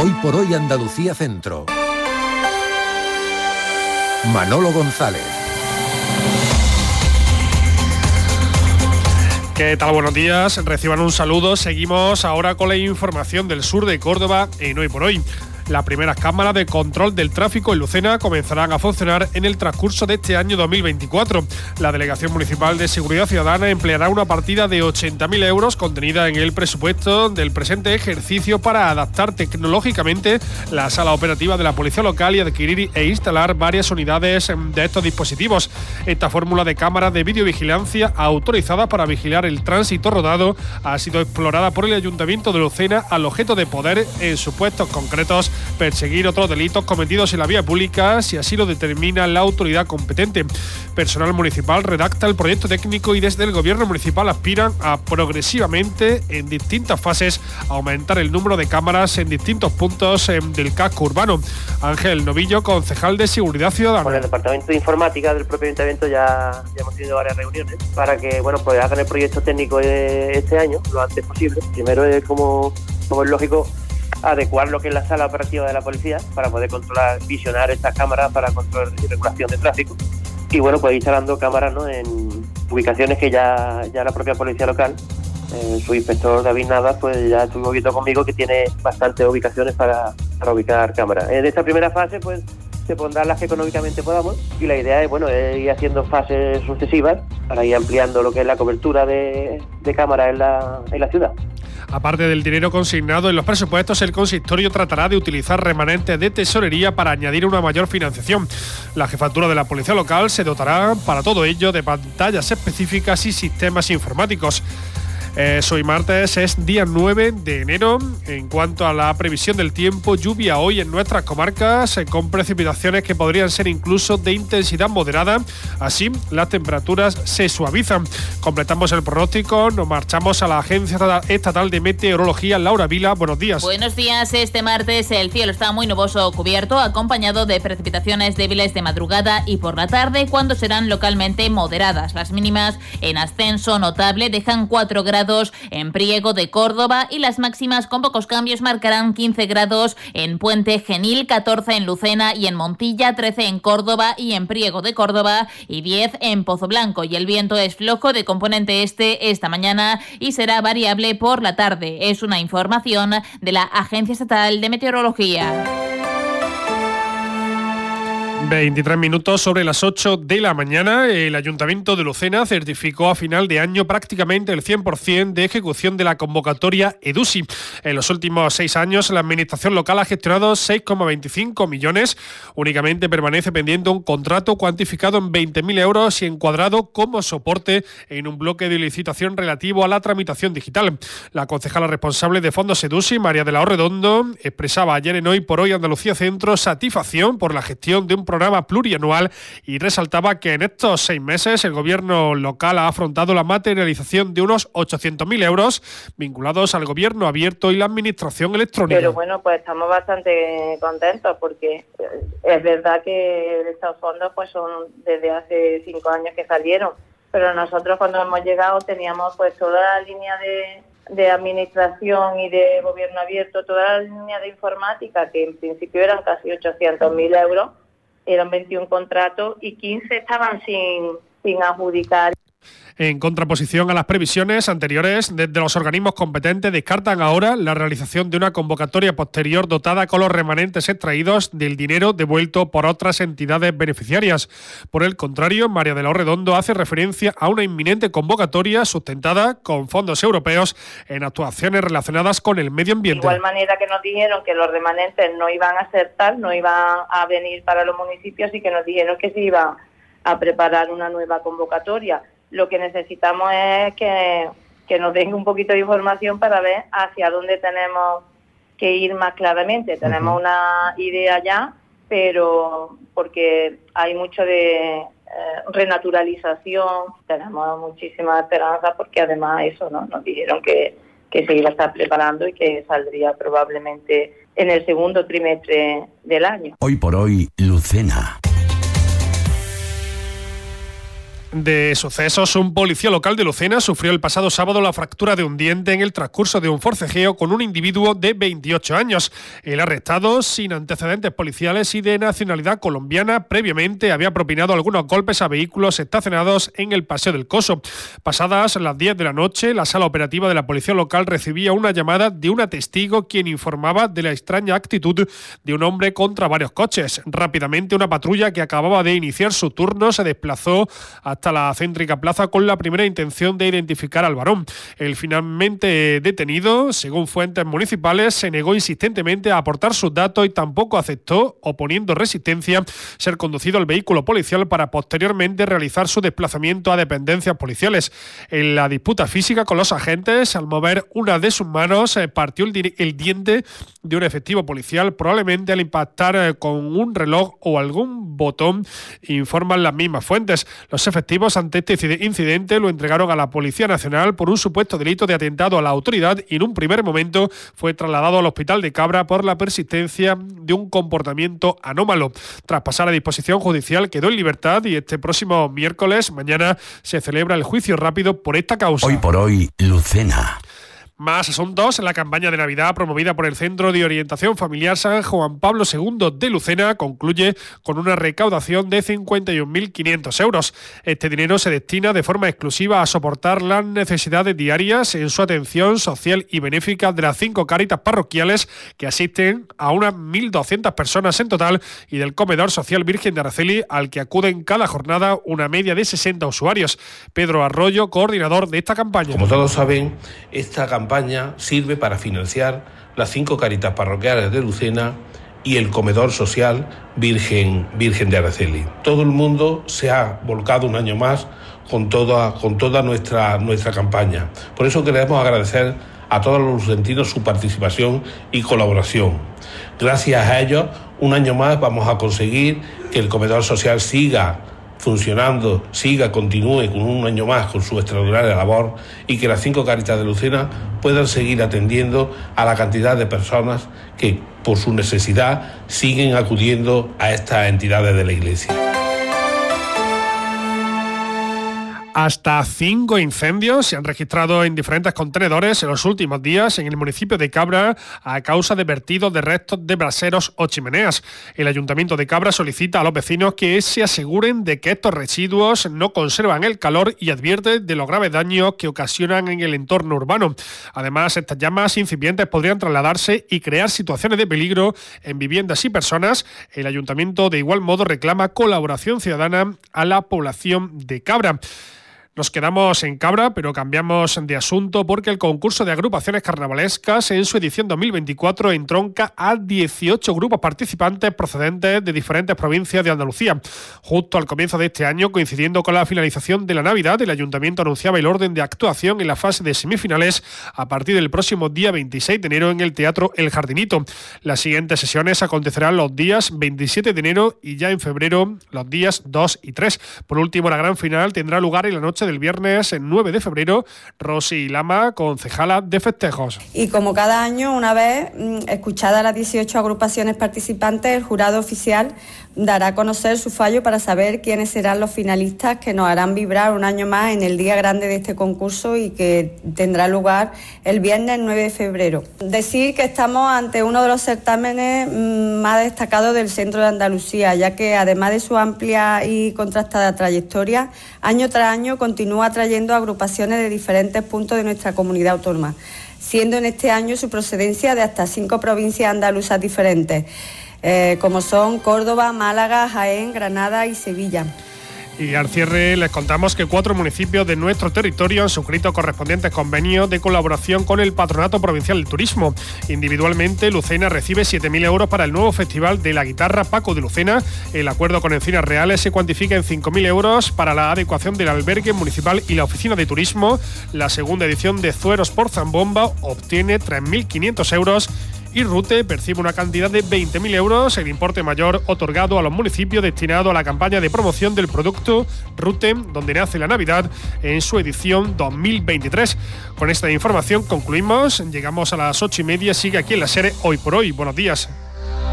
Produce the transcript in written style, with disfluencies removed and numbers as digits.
Hoy por hoy Andalucía Centro. Manolo González. ¿Qué tal? Buenos días, reciban un saludo. Seguimos ahora con la información del sur de Córdoba en Hoy por Hoy. Las primeras cámaras de control del tráfico en Lucena comenzarán a funcionar en el transcurso de este año 2024. La Delegación Municipal de Seguridad Ciudadana empleará una partida de 80.000 euros contenida en el presupuesto del presente ejercicio para adaptar tecnológicamente la sala operativa de la Policía Local y adquirir e instalar varias unidades de estos dispositivos. Esta fórmula de cámaras de videovigilancia autorizada para vigilar el tránsito rodado ha sido explorada por el Ayuntamiento de Lucena al objeto de poder, en supuestos concretos, perseguir otros delitos cometidos en la vía pública si así lo determina la autoridad competente. Personal municipal redacta el proyecto técnico y desde el Gobierno municipal aspiran a progresivamente, en distintas fases, aumentar el número de cámaras en distintos puntos del casco urbano. Ángel Novillo, concejal de Seguridad Ciudadana. Con el Departamento de Informática del propio Ayuntamiento ya hemos tenido varias reuniones para que pues hagan el proyecto técnico este año, lo antes posible. Primero es como es lógico, adecuar lo que es la sala operativa de la policía para poder controlar, visionar estas cámaras para control y regulación de tráfico. Y bueno, pues instalando cámaras, ¿no?, en ubicaciones que ya la propia policía local, su inspector David Navas, pues ya estuvo viendo conmigo que tiene bastantes ubicaciones para ubicar cámaras. En esta primera fase, pues se pondrán las que económicamente podamos y la idea es ir haciendo fases sucesivas para ir ampliando lo que es la cobertura de cámaras en la ciudad. Aparte del dinero consignado en los presupuestos, el consistorio tratará de utilizar remanentes de tesorería para añadir una mayor financiación. La jefatura de la Policía Local se dotará para todo ello de pantallas específicas y sistemas informáticos. Hoy martes es día 9 de enero. En cuanto a la previsión del tiempo, lluvia hoy en nuestras comarcas, con precipitaciones que podrían ser incluso de intensidad moderada. Así, las temperaturas se suavizan. Completamos el pronóstico, nos marchamos a la Agencia Estatal de Meteorología. Laura Vila, buenos días. Buenos días. Este martes el cielo está muy nuboso o cubierto, acompañado de precipitaciones débiles de madrugada y por la tarde, cuando serán localmente moderadas. Las mínimas en ascenso notable dejan 4 grados en Priego de Córdoba y las máximas con pocos cambios marcarán 15 grados en Puente Genil, 14 en Lucena y en Montilla, 13 en Córdoba y en Priego de Córdoba y 10 en Pozoblanco. Y el viento es flojo de componente este esta mañana y será variable por la tarde. Es una información de la Agencia Estatal de Meteorología. 23 minutos sobre las 8 de la mañana. El Ayuntamiento de Lucena certificó a final de año prácticamente el 100% de ejecución de la convocatoria EDUSI. En los últimos 6 años, la Administración local ha gestionado 6,25 millones. Únicamente permanece pendiente un contrato cuantificado en 20.000 euros y encuadrado como soporte en un bloque de licitación relativo a la tramitación digital. La concejala responsable de fondos EDUSI, María de la O Redondo, expresaba ayer en Hoy por Hoy Andalucía Centro satisfacción por la gestión de un programa plurianual y resaltaba que en estos 6 meses el gobierno local ha afrontado la materialización de unos 800.000 euros vinculados al gobierno abierto y la administración electrónica. Pero bueno, pues estamos bastante contentos porque es verdad que estos fondos pues son desde hace 5 años que salieron, pero nosotros cuando hemos llegado teníamos pues toda la línea de administración y de gobierno abierto, toda la línea de informática, que en principio eran casi 800.000 euros, eran 21 contratos y 15 estaban sin adjudicar. En contraposición a las previsiones anteriores, desde los organismos competentes descartan ahora la realización de una convocatoria posterior dotada con los remanentes extraídos del dinero devuelto por otras entidades beneficiarias. Por el contrario, María de la O Redondo hace referencia a una inminente convocatoria sustentada con fondos europeos en actuaciones relacionadas con el medio ambiente. De igual manera que nos dijeron que los remanentes no iban a ser tal, no iban a venir para los municipios y que nos dijeron que se iba a preparar una nueva convocatoria. Lo que necesitamos es que nos den un poquito de información para ver hacia dónde tenemos que ir más claramente. Tenemos una idea ya, pero porque hay mucho de renaturalización, tenemos muchísima esperanza porque además eso, ¿no? Nos dijeron que se iba a estar preparando y que saldría probablemente en el segundo trimestre del año. Hoy por hoy, Lucena. De sucesos, un policía local de Lucena sufrió el pasado sábado la fractura de un diente en el transcurso de un forcejeo con un individuo de 28 años. El arrestado, sin antecedentes policiales y de nacionalidad colombiana, previamente había propinado algunos golpes a vehículos estacionados en el Paseo del Coso. Pasadas las 10 de la noche, la sala operativa de la policía local recibía una llamada de un testigo quien informaba de la extraña actitud de un hombre contra varios coches. Rápidamente, una patrulla que acababa de iniciar su turno se desplazó hasta la céntrica plaza con la primera intención de identificar al varón. El finalmente detenido, según fuentes municipales, se negó insistentemente a aportar sus datos y tampoco aceptó, oponiendo resistencia, ser conducido al vehículo policial para posteriormente realizar su desplazamiento a dependencias policiales. En la disputa física con los agentes, al mover una de sus manos, partió el diente de un efectivo policial, probablemente al impactar con un reloj o algún botón, informan las mismas fuentes. Los efectivos ante este incidente lo entregaron a la Policía Nacional por un supuesto delito de atentado a la autoridad y en un primer momento fue trasladado al hospital de Cabra por la persistencia de un comportamiento anómalo. Tras pasar a disposición judicial quedó en libertad y este próximo miércoles, mañana, se celebra el juicio rápido por esta causa. Hoy por hoy, Lucena. Más asuntos. La campaña de Navidad promovida por el Centro de Orientación Familiar San Juan Pablo II de Lucena concluye con una recaudación de 51.500 euros. Este dinero se destina de forma exclusiva a soportar las necesidades diarias en su atención social y benéfica de las 5 cáritas parroquiales que asisten a unas 1.200 personas en total y del comedor social Virgen de Araceli al que acuden cada jornada una media de 60 usuarios. Pedro Arroyo, coordinador de esta campaña. Como todos saben, esta campaña sirve para financiar las 5 cáritas parroquiales de Lucena y el comedor social Virgen de Araceli. Todo el mundo se ha volcado un año más con toda nuestra campaña. Por eso queremos agradecer a todos los lucentinos su participación y colaboración. Gracias a ellos, un año más vamos a conseguir que el comedor social siga funcionando, continúe con un año más con su extraordinaria labor y que las 5 cáritas de Lucena puedan seguir atendiendo a la cantidad de personas que por su necesidad siguen acudiendo a estas entidades de la Iglesia. Hasta 5 incendios se han registrado en diferentes contenedores en los últimos días en el municipio de Cabra a causa de vertidos de restos de braseros o chimeneas. El Ayuntamiento de Cabra solicita a los vecinos que se aseguren de que estos residuos no conservan el calor y advierte de los graves daños que ocasionan en el entorno urbano. Además, estas llamas incipientes podrían trasladarse y crear situaciones de peligro en viviendas y personas. El Ayuntamiento de igual modo reclama colaboración ciudadana a la población de Cabra. Nos quedamos en Cabra, pero cambiamos de asunto porque el concurso de agrupaciones carnavalescas en su edición 2024 entronca a 18 grupos participantes procedentes de diferentes provincias de Andalucía. Justo al comienzo de este año, coincidiendo con la finalización de la Navidad, el Ayuntamiento anunciaba el orden de actuación en la fase de semifinales a partir del próximo día 26 de enero en el Teatro El Jardinito. Las siguientes sesiones acontecerán los días 27 de enero y ya en febrero los días 2 y 3. Por último, la gran final tendrá lugar en la noche del viernes 9 de febrero. Rosy Lama, concejala de festejos. Y como cada año, una vez escuchadas las 18 agrupaciones participantes, el jurado oficial dará a conocer su fallo para saber quiénes serán los finalistas que nos harán vibrar un año más en el día grande de este concurso y que tendrá lugar el viernes 9 de febrero. Decir que estamos ante uno de los certámenes más destacados del centro de Andalucía, ya que además de su amplia y contrastada trayectoria, año tras año continúa atrayendo agrupaciones de diferentes puntos de nuestra comunidad autónoma, siendo en este año su procedencia de hasta 5 provincias andaluzas diferentes, como son Córdoba, Málaga, Jaén, Granada y Sevilla. Y al cierre les contamos que 4 municipios de nuestro territorio han suscrito correspondientes convenios de colaboración con el Patronato Provincial del Turismo. Individualmente, Lucena recibe 7.000 euros para el nuevo Festival de la Guitarra Paco de Lucena. El acuerdo con Encinas Reales se cuantifica en 5.000 euros para la adecuación del albergue municipal y la oficina de turismo. La segunda edición de Zueros por Zambomba obtiene 3.500 euros. Y Rute percibe una cantidad de 20.000 euros, el importe mayor otorgado a los municipios destinado a la campaña de promoción del producto Rute, donde nace la Navidad, en su edición 2023. Con esta información concluimos, llegamos a las 8:30, sigue aquí en la SER Hoy por Hoy. Buenos días.